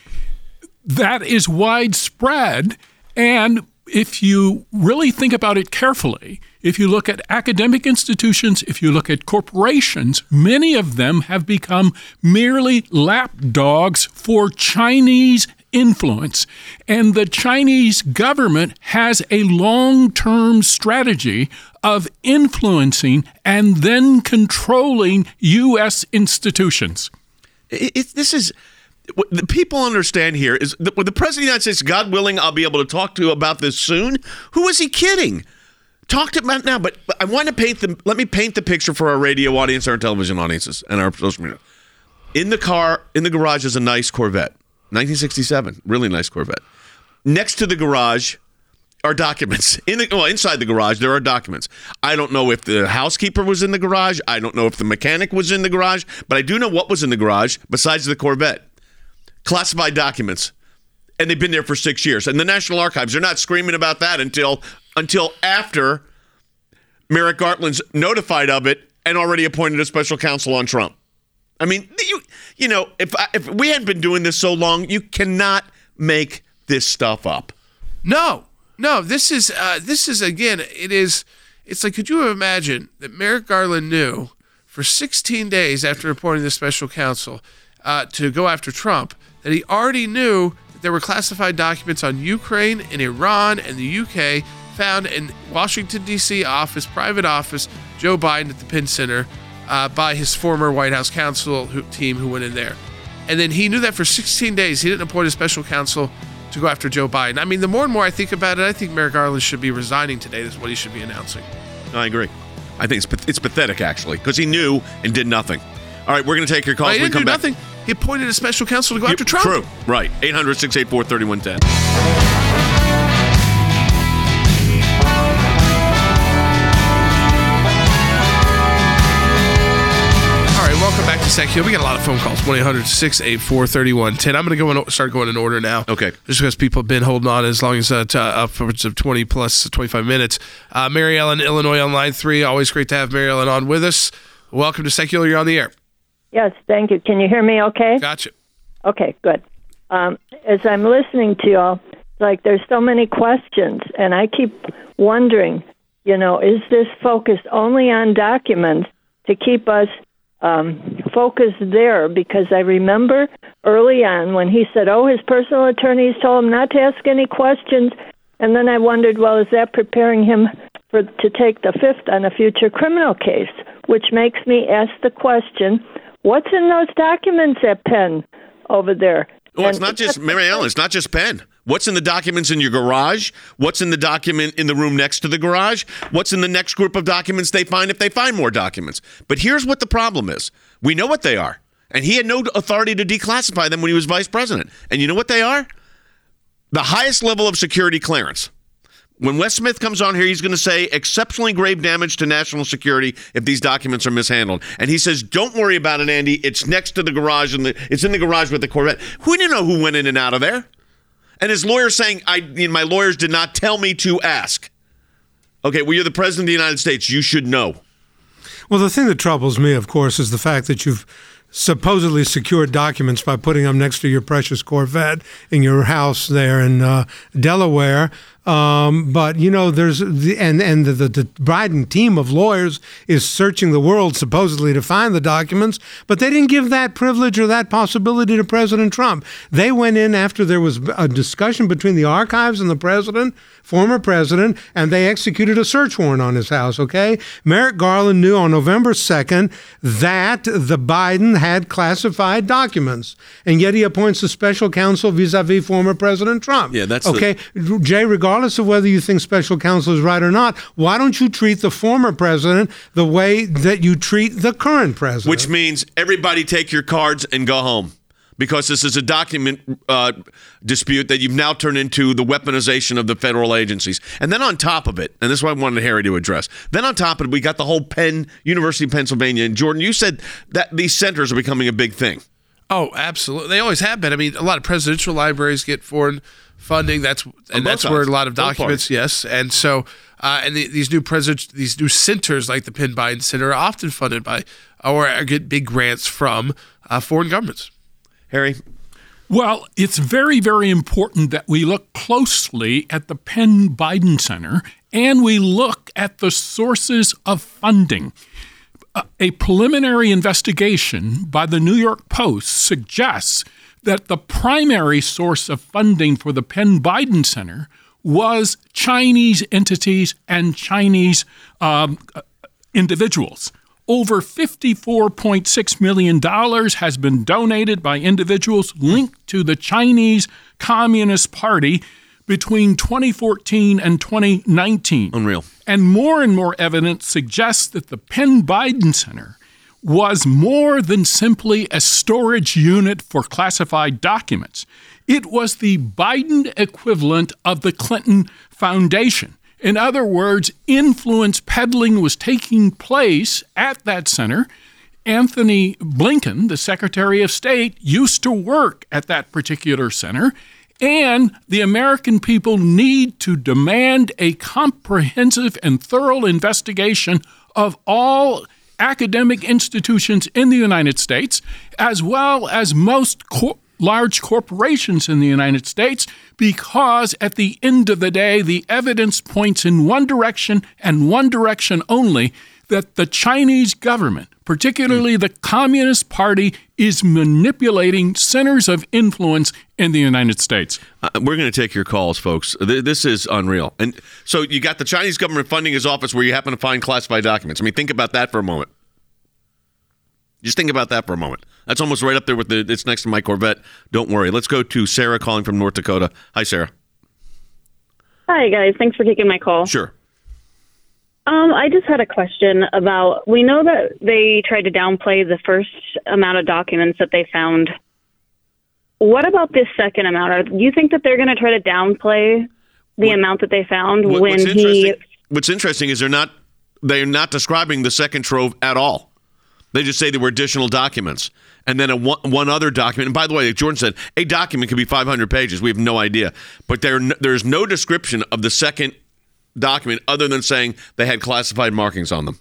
That is widespread. And if you really think about it carefully, if you look at academic institutions, if you look at corporations, many of them have become merely lapdogs for Chinese influence. And the Chinese government has a long-term strategy of influencing and then controlling U S institutions. It, it, this is what the people understand here is that when the president of the United States, God willing, I'll be able to talk to you about this soon. Who is he kidding? Talk to about now, but, but I want to paint the. Let me paint the picture for our radio audience, our television audiences, and our social media. In the car, in the garage, is a nice Corvette, nineteen sixty-seven, really nice Corvette. Next to the garage are documents. In the, well, inside the garage, there are documents. I don't know if the housekeeper was in the garage. I don't know if the mechanic was in the garage, but I do know what was in the garage besides the Corvette. Classified documents. And they've been there for six years. And the National Archives, they're not screaming about that until until after Merrick Garland's notified of it and already appointed a special counsel on Trump. I mean, you you know, if I, if we hadn't been doing this so long, you cannot make this stuff up. No, no. This is uh, this is again. It is. It's like, could you imagine that Merrick Garland knew for sixteen days after appointing the special counsel uh, to go after Trump that he already knew that there were classified documents on Ukraine and Iran and the U K found in Washington, D C office, private office, Joe Biden at the Penn Center uh, by his former White House counsel who, team who went in there. And then he knew that for sixteen days. He didn't appoint a special counsel to go after Joe Biden. I mean, the more and more I think about it, I think Merrick Garland should be resigning today. That's what he should be announcing. I agree. I think it's, it's pathetic, actually, because he knew and did nothing. All right, we're going to take your calls. Well, he when didn't we do come back. nothing. He appointed a special counsel to go after Trump. True. Right. eight hundred, six eight four, three one one zero. Secular. We got a lot of phone calls. one eight hundred six eight four three one one zero. I'm going to go and start going in order now. Okay. Just because people have been holding on as long as uh, t- upwards of twenty plus twenty-five minutes. Uh, Mary Ellen, Illinois on line three. Always great to have Mary Ellen on with us. Welcome to Secular. You're on the air. Yes, thank you. Can you hear me okay? Gotcha. Okay, good. Um, as I'm listening to y'all, it's like there's so many questions, and I keep wondering, you know, is this focused only on documents to keep us um, focused there? Because I remember early on when he said, oh, his personal attorneys told him not to ask any questions, and then I wondered, well, is that preparing him for to take the fifth on a future criminal case? Which makes me ask the question, what's in those documents at Penn over there? Well, it's not just, Mary Ellen, it's not just Penn. What's in the documents in your garage? What's in the document in the room next to the garage? What's in the next group of documents they find if they find more documents? But here's what the problem is. We know what they are. And he had no authority to declassify them when he was vice president. And you know what they are? The highest level of security clearance. When Wes Smith comes on here, he's going to say exceptionally grave damage to national security if these documents are mishandled. And he says, don't worry about it, Andy. It's next to the garage, and it's in the garage with the Corvette. We didn't know who went in and out of there. And his lawyer saying, I, you know, my lawyers did not tell me to ask. Okay, well, you're the president of the United States. You should know. Well, the thing that troubles me, of course, is the fact that you've supposedly secured documents by putting them next to your precious Corvette in your house there in uh, Delaware. Um, but, you know, there's the, and, and the, the, the Biden team of lawyers is searching the world supposedly to find the documents, but they didn't give that privilege or that possibility to President Trump. They went in after there was a discussion between the archives and the president, former president, and they executed a search warrant on his house, okay? Merrick Garland knew on November second that the Biden had classified documents, and yet he appoints a special counsel vis-a-vis former President Trump. Yeah, that's okay. The- Jay, regardless of whether you think special counsel is right or not, why don't you treat the former president the way that you treat the current president? Which means everybody take your cards and go home. Because this is a document uh, dispute that you've now turned into the weaponization of the federal agencies. And then on top of it, and this is what I wanted Harry to address, then on top of it, we got the whole Penn, University of Pennsylvania. And Jordan, you said that these centers are becoming a big thing. Oh, absolutely. They always have been. I mean, a lot of presidential libraries get foreign funding. That's and that's sides. where a lot of Both documents, parts. yes. And so, uh, and the, these new president, these new centers like the Penn Biden Center are often funded by or get big grants from uh, foreign governments. Harry? Well, it's very, very important that we look closely at the Penn Biden Center and we look at the sources of funding. Uh, a preliminary investigation by the New York Post suggests that the primary source of funding for the Penn Biden Center was Chinese entities and Chinese um, individuals. Over fifty-four point six million dollars has been donated by individuals linked to the Chinese Communist Party between twenty fourteen and twenty nineteen. Unreal. And more and more evidence suggests that the Penn Biden Center was more than simply a storage unit for classified documents. It was the Biden equivalent of the Clinton Foundation. In other words, influence peddling was taking place at that center. Anthony Blinken, the Secretary of State, used to work at that particular center, and the American people need to demand a comprehensive and thorough investigation of all academic institutions in the United States, as well as most co- large corporations in the United States, because at the end of the day, the evidence points in one direction and one direction only, that the Chinese government, particularly the Communist Party, is manipulating centers of influence in the United States. Uh, we're going to take your calls, folks. Th- this is unreal. And so you got the Chinese government funding his office where you happen to find classified documents. I mean, think about that for a moment. Just think about that for a moment. That's almost right up there with the, it's next to my Corvette. Don't worry. Let's go to Sarah calling from North Dakota. Hi, Sarah. Hi, guys. Thanks for taking my call. Sure. Um, I just had a question about, we know that they tried to downplay the first amount of documents that they found. What about this second amount? Are, do you think that they're going to try to downplay the what, amount that they found what, when what's he... What's interesting is they're not, they're not describing the second trove at all. They just say there were additional documents. And then a one, one other document. And by the way, like Jordan said, a document could be five hundred pages. We have no idea. But there, there's no description of the second document other than saying they had classified markings on them.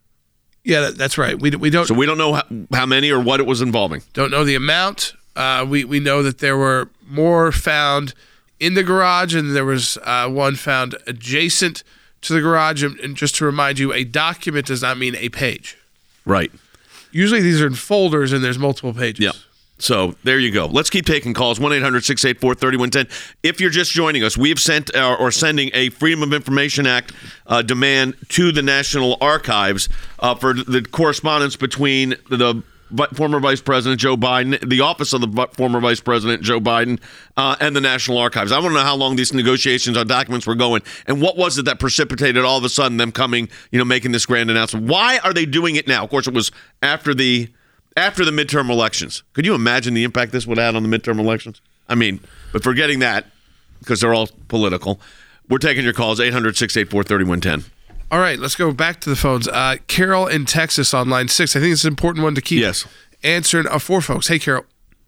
Yeah, that, that's right. We, we don't. So we don't know how, how many or what it was involving. Don't know the amount. Uh, we, we know that there were more found in the garage, and there was uh, one found adjacent to the garage. And, and just to remind you, a document does not mean a page. Right. Usually these are in folders and there's multiple pages. Yep. So there you go. Let's keep taking calls. one eight hundred six eight four three one one zero. If you're just joining us, we have sent uh, or sending a Freedom of Information Act uh, demand to the National Archives uh, for the correspondence between the former Vice President Joe Biden, the office of the former Vice President Joe Biden, uh, and the National Archives. I want to know how long these negotiations on documents were going, and what was it that precipitated all of a sudden them coming, you know, making this grand announcement. Why are they doing it now? Of course, it was after the after the midterm elections. Could you imagine the impact this would have on the midterm elections? I mean, but forgetting that, because they're all political, we're taking your calls, eight hundred six eight four three one one zero. All right, let's go back to the phones. Uh, Carol in Texas on line six. I think it's an important one to keep yes. answering uh, for folks. Hey, Carol.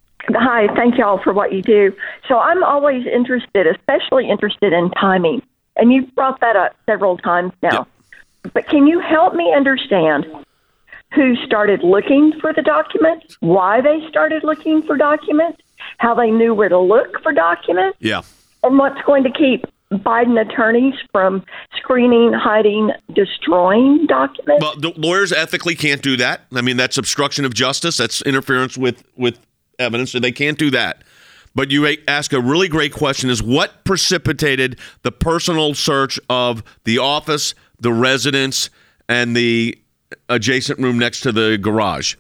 Hi, thank y'all for what you do. So I'm always interested, especially interested in timing. And you've brought that up several times now. Yep. But can you help me understand who started looking for the documents, why they started looking for documents, how they knew where to look for documents, yeah, and what's going to keep Biden attorneys from screening, hiding, destroying documents? Well, the lawyers ethically can't do that. I mean, that's obstruction of justice. That's interference with, with evidence, so they can't do that. But you ask a really great question, is what precipitated the personal search of the office, the residence, and the adjacent room next to the garage?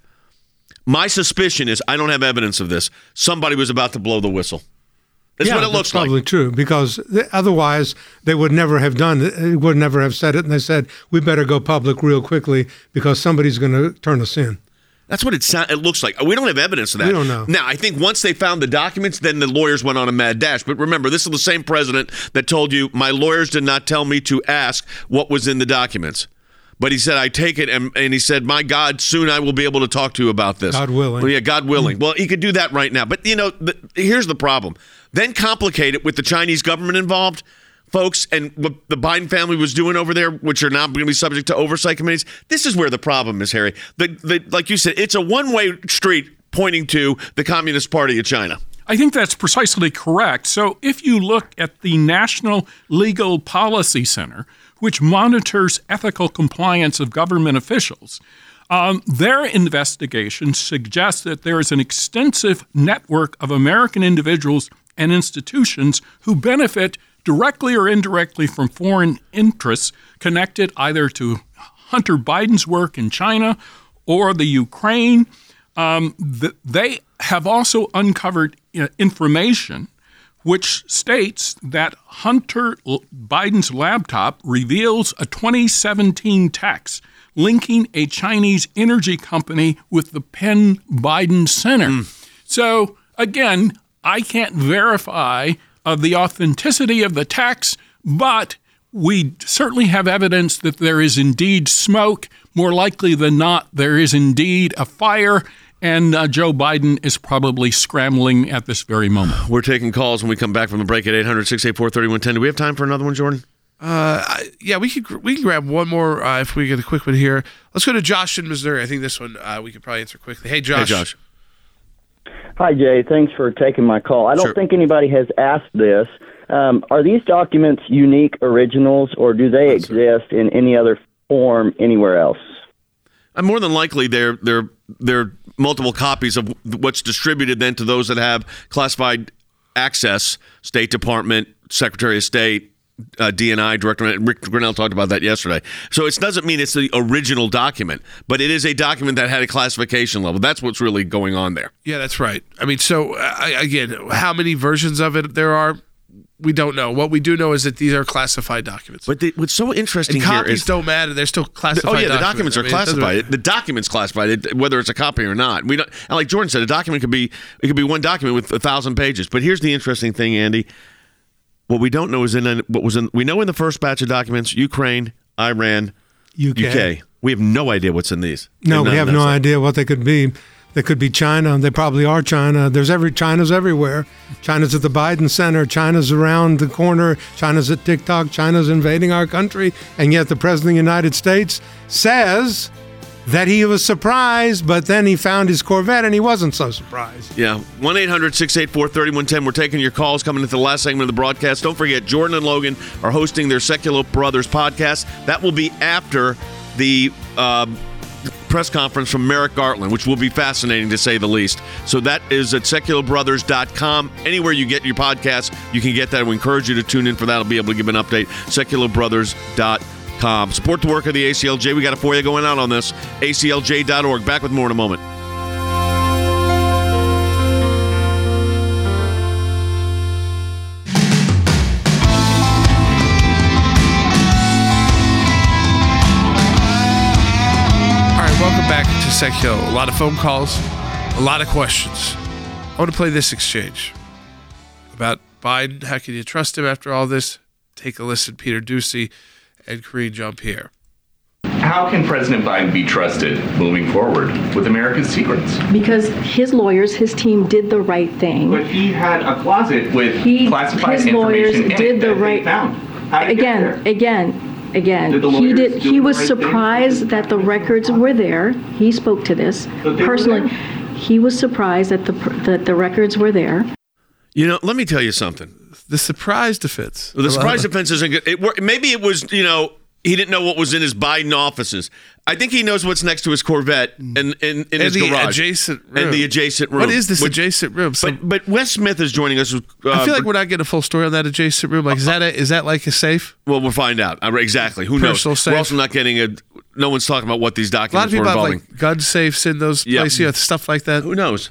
My suspicion is, I don't have evidence of this, somebody was about to blow the whistle. That's yeah, what it looks that's probably like. True, because th- otherwise they would never have done it. They would never have said it, and they said, we better go public real quickly because somebody's going to turn us in. That's what it sounds. It looks like. We don't have evidence of that. We don't know. Now, I think once they found the documents, then the lawyers went on a mad dash. But remember, this is the same president that told you, my lawyers did not tell me to ask what was in the documents. But he said, I take it, and, and he said, my God, soon I will be able to talk to you about this. God willing. Well, yeah, God willing. Mm. Well, he could do that right now. But, you know, the, here's the problem. Then complicate it with the Chinese government involved, folks, and what the Biden family was doing over there, which are now going to be subject to oversight committees. This is where the problem is, Harry. The, the, like you said, it's a one-way street pointing to the Communist Party of China. I think that's precisely correct. So if you look at the National Legal Policy Center, which monitors ethical compliance of government officials, um, their investigation suggests that there is an extensive network of American individuals and institutions who benefit directly or indirectly from foreign interests connected either to Hunter Biden's work in China or the Ukraine. Um, th- they have also uncovered uh, information which states that Hunter Biden's laptop reveals a twenty seventeen text linking a Chinese energy company with the Penn Biden Center. Mm. So, again, I can't verify uh, the authenticity of the text, but we certainly have evidence that there is indeed smoke. More likely than not, there is indeed a fire. And uh, Joe Biden is probably scrambling at this very moment. We're taking calls when we come back from the break at eight hundred six eight four three one one zero. Do we have time for another one, Jordan? Uh, I, yeah, we could we can grab one more uh, if we get a quick one here. Let's go to Josh in Missouri. I think this one uh, we could probably answer quickly. Hey, Josh. Hey, Josh. Hi, Jay. Thanks for taking my call. I don't Sure. think anybody has asked this. Um, are these documents unique originals, or do they That's exist in any other form anywhere else? And more than likely, they're they're they're multiple copies of what's distributed then to those that have classified access. State Department, Secretary of State, uh, D N I Director. Rick Grinnell talked about that yesterday. So it doesn't mean it's the original document, but it is a document that had a classification level. That's what's really going on there. Yeah, that's right. I mean, so uh, again, how many versions of it there are, we don't know. What we do know is that these are classified documents. But the, what's so interesting and here copies is don't matter. They're still classified. Oh yeah, the documents, documents are I mean, it doesn't classified. matter. The document's classified, it, whether it's a copy or not. We don't. And like Jordan said, a document could be it could be one document with a thousand pages. But here's the interesting thing, Andy. What we don't know is in what was in. We know in the first batch of documents, Ukraine, Iran, U K. U K We have no idea what's in these. No, None we have of no that. idea what they could be. They could be China. They probably are China. There's every China's everywhere. China's at the Biden Center. China's around the corner. China's at TikTok. China's invading our country. And yet the President of the United States says that he was surprised, but then he found his Corvette and he wasn't so surprised. Yeah, one eight hundred six eight four three one one zero. We're taking your calls coming into the last segment of the broadcast. Don't forget, Jordan and Logan are hosting their Secular Brothers podcast. That will be after the um, press conference from Merrick Garland, which will be fascinating to say the least. So that is at secular brothers dot com. Anywhere you get your podcast, you can get that. We encourage you to tune in for that. I'll be able to give an update. secular brothers dot com. Support the work of the A C L J. We got a for you going out on this. A C L J dot org. Back with more in a moment. Welcome back to Secular. A lot of phone calls, a lot of questions. I want to play this exchange about Biden. How can you trust him after all this? Take a listen. Peter Doocy and Karine Jean-Pierre. How can President Biden be trusted moving forward with America's secrets? Because his lawyers, his team did the right thing. But he had a closet with he, classified his lawyers information in did it the that right they found. How did it get again, there? again. Again, Did the he lawyers did. do He the was right thing? surprised that the records were there. He spoke to this But they were personally. there. He was surprised that the that the records were there. You know, let me tell you something. The surprise defense. The surprise defense isn't good. It, wor- maybe it was, you know, he didn't know what was in his Biden offices. I think he knows what's next to his Corvette and in, in, in his the garage. adjacent room. And the adjacent room. What is this Which- adjacent room? So, But, but Wes Smith is joining us. With, uh, I feel like we're not getting a full story on that adjacent room. Like, is that a, is that like a safe? Well, we'll find out. Uh, Exactly. Who Personal knows? safe. We're also not getting a. No one's talking about what these A lot of documents were people have involving. like gun safes in those Yeah. places, you know, stuff like that. Who knows?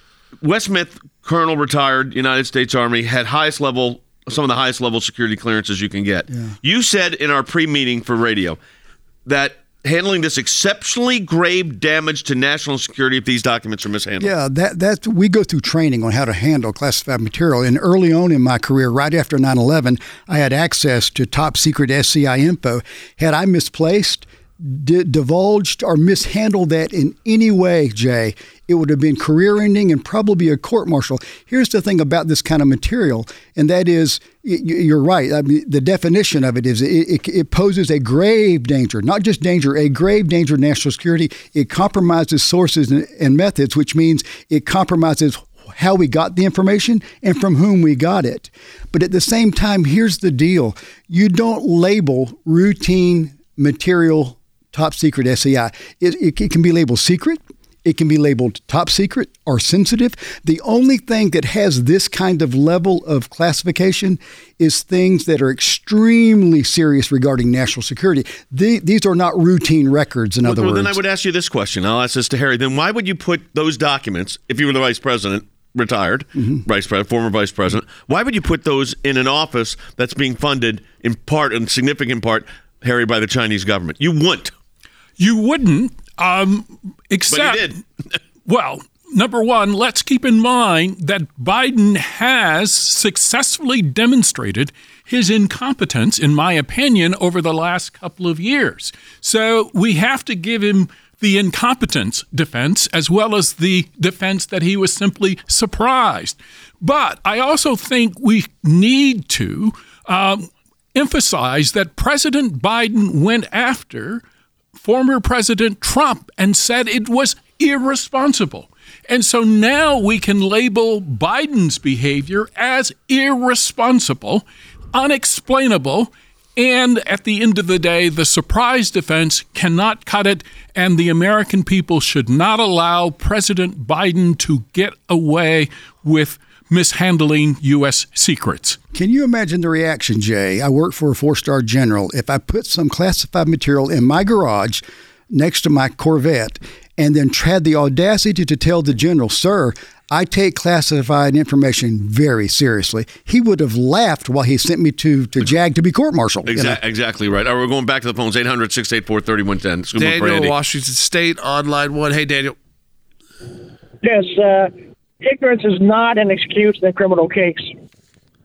Wes Smith, Colonel, retired, United States Army, had highest level, some of the highest level security clearances you can get. Yeah. You said in our pre-meeting for radio that handling this exceptionally grave damage to national security if these documents are mishandled. Yeah, that that we go through training on how to handle classified material. And early on in my career, right after nine eleven, I had access to top secret S C I info. Had I misplaced, di- divulged, or mishandled that in any way, Jay, it would have been career-ending and probably a court-martial. Here's the thing about this kind of material, and that is, y- you're right. I mean, the definition of it is it, it, it poses a grave danger, not just danger, a grave danger to national security. It compromises sources and, and methods, which means it compromises how we got the information and from whom we got it. But at the same time, here's the deal. You don't label routine material top secret S C I. It, it, it can be labeled secret. It can be labeled top secret or sensitive. The only thing that has this kind of level of classification is things that are extremely serious regarding national security. The, these are not routine records, in Well, other well, words. then I would ask you this question. I'll ask this to Harry. Then why would you put those documents, if you were the vice president, retired, Mm-hmm. vice president, former vice president, why would you put those in an office that's being funded in part, in significant part, Harry, by the Chinese government? You wouldn't. You wouldn't, um, except. But he did. Well, number one, let's keep in mind that Biden has successfully demonstrated his incompetence, in my opinion, over the last couple of years. So we have to give him the incompetence defense as well as the defense that he was simply surprised. But I also think we need to um, emphasize that President Biden went after former President Trump and said it was irresponsible. And so now we can label Biden's behavior as irresponsible, unexplainable, and at the end of the day, the surprise defense cannot cut it, and the American people should not allow President Biden to get away with mishandling U S secrets. Can you imagine the reaction, Jay? I work for a four-star general. If I put some classified material in my garage next to my Corvette and then had the audacity to tell the general, sir, I take classified information very seriously, he would have laughed while he sent me to, to JAG to be court-martialed. you know? Exactly, exactly right. All right, we're going back to the phones, eight hundred, six eight four, three one one zero. Daniel, Washington State, on line one. Hey, Daniel. Yes, uh, ignorance is not an excuse in a criminal case.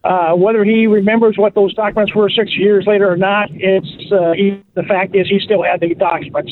Uh, whether he remembers what those documents were six years later or not, it's uh, he, the fact is he still had the documents.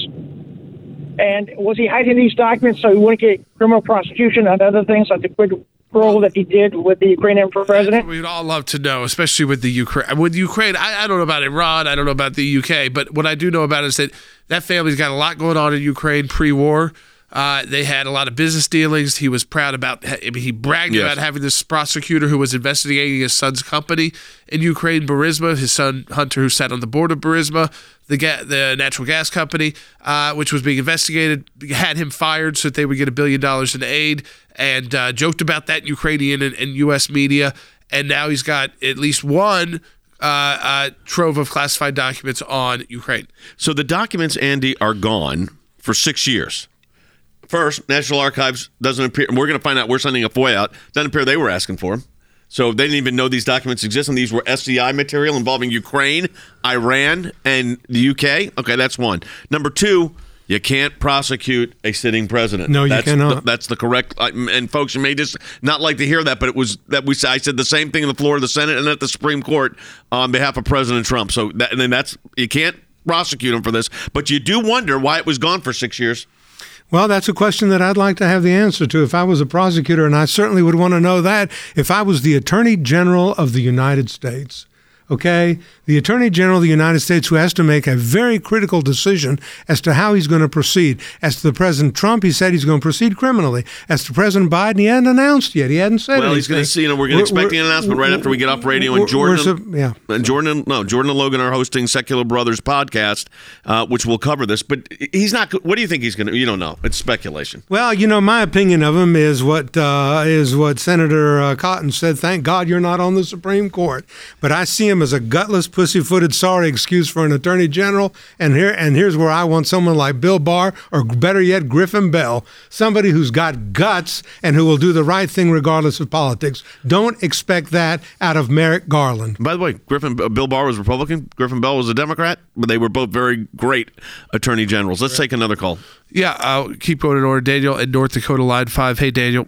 And was he hiding these documents so he wouldn't get criminal prosecution and other things like the quid pro quo that he did with the Ukrainian president? We'd all love to know, especially with the Ukraine. With Ukraine, I, I don't know about Iran, I don't know about the U K, but what I do know about is that that family's got a lot going on in Ukraine pre-war. Uh, they had a lot of business dealings. He was proud about, I mean, he bragged Yes. about having this prosecutor who was investigating his son's company in Ukraine, Burisma, his son Hunter, who sat on the board of Burisma, the ga- the natural gas company, uh, which was being investigated, had him fired so that they would get a billion dollars in aid, and uh, joked about that in Ukrainian and, and U S media. And now he's got at least one uh, uh, trove of classified documents on Ukraine. So the documents, Andy, are gone for six years. First, National Archives doesn't appear, and we're going to find out, we're sending a FOIA out, doesn't appear they were asking for them. So they didn't even know these documents exist, and these were S C I material involving Ukraine, Iran, and the U K. Okay, that's one. Number two, you can't prosecute a sitting president. No, you that's cannot. The, that's the correct, and folks, you may just not like to hear that, but it was that we I said the same thing on the floor of the Senate and at the Supreme Court on behalf of President Trump. So that, and then that's, you can't prosecute him for this, but you do wonder why it was gone for six years. Well, that's a question that I'd like to have the answer to if I was a prosecutor, and I certainly would want to know that if I was the Attorney General of the United States. Okay? The Attorney General of the United States, who has to make a very critical decision as to how he's going to proceed. As to the President Trump, he said he's going to proceed criminally. As to President Biden, he hadn't announced yet. He hadn't said Well, anything. he's going to see, you know, we're going to expect an announcement right after we get off radio. And Jordan, we're, yeah. and Jordan, no, Jordan and Logan are hosting Secular Brothers podcast, uh, which will cover this. But he's not. What do you think he's going to? You don't know. It's speculation. Well, you know, my opinion of him is what uh, is what Senator uh, Cotton said. Thank God you're not on the Supreme Court. But I see him as a gutless, pussy-footed, sorry excuse for an attorney general. And here, and here's where I want someone like Bill Barr, or better yet, Griffin Bell, somebody who's got guts and who will do the right thing regardless of politics. Don't expect that out of Merrick Garland. By the way, Griffin Bill Barr was Republican. Griffin Bell was a Democrat, but they were both very great attorney generals. Let's take another call. Yeah, I'll keep going in order. Daniel in North Dakota, line five. Hey, Daniel.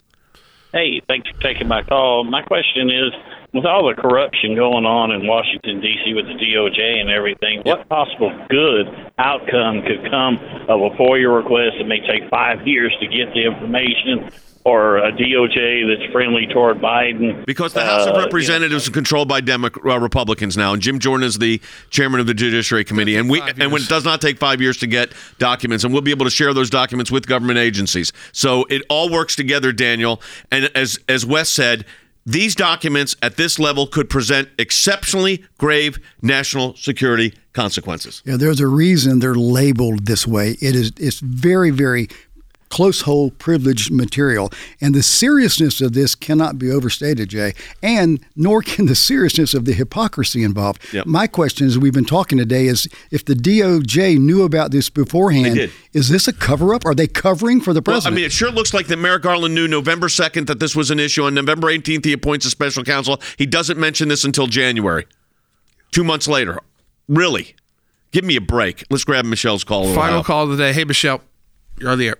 Hey, thanks for taking my call. My question is, with all the corruption going on in Washington, D C with the D O J and everything, what possible good outcome could come of a FOIA request that may take five years to get the information, or a D O J that's friendly toward Biden? Because the House of Uh, Representatives is controlled by Demo- uh, Republicans now, and Jim Jordan is the chairman of the Judiciary Committee, and we and when it does not take five years to get documents, and we'll be able to share those documents with government agencies. So it all works together, Daniel. And as as Wes said, these documents at this level could present exceptionally grave national security consequences. Yeah, there's a reason they're labeled this way. It is it's very, very close hole privileged material. And the seriousness of this cannot be overstated, Jay, and nor can the seriousness of the hypocrisy involved. Yep. My question, as we've been talking today, is if the D O J knew about this beforehand, They did. is this a cover-up? Are they covering for the Well, I president? mean, it sure looks like that Merrick Garland knew November second that this was an issue. On November eighteenth, he appoints a special counsel. He doesn't mention this until January, two months later. Really? Give me a break. Let's grab Michelle's call. a little Final while. call of the day. Hey, Michelle, you're on the air.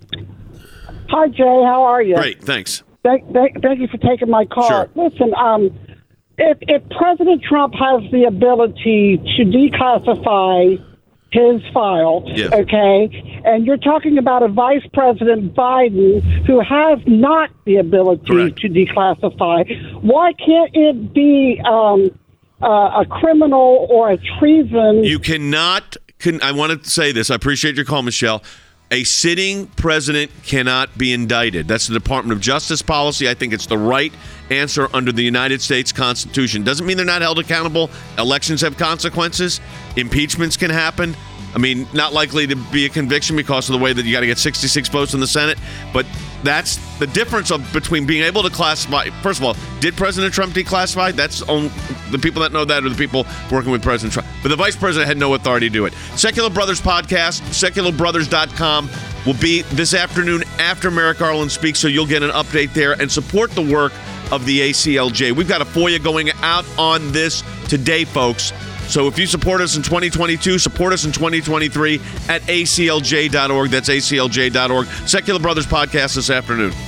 Hi, Jay. How are you? Great, thanks. Thank, thank, thank you for taking my call. Sure. Listen, um, if, if President Trump has the ability to declassify his file, Yes. okay, and you're talking about a Vice President Biden who has not the ability Correct. to declassify, why can't it be um, uh, a criminal or a treason? You cannot. Can, I want to say this. I appreciate your call, Michelle. A sitting president cannot be indicted. That's the Department of Justice policy. I think it's the right answer under the United States Constitution. Doesn't mean they're not held accountable. Elections have consequences. Impeachments can happen. I mean, not likely to be a conviction because of the way that you got to get sixty-six votes in the Senate. But that's the difference of between being able to classify. First of all, did President Trump declassify? That's on, the people that know that are the people working with President Trump. But the vice president had no authority to do it. Secular Brothers podcast, secular brothers dot com, will be this afternoon after Merrick Garland speaks, so you'll get an update there and support the work of the A C L J. We've got a FOIA going out on this today, folks. So if you support us in twenty twenty-two, support us in twenty twenty-three at A C L J dot org. That's A C L J dot org. Secular Brothers podcast this afternoon.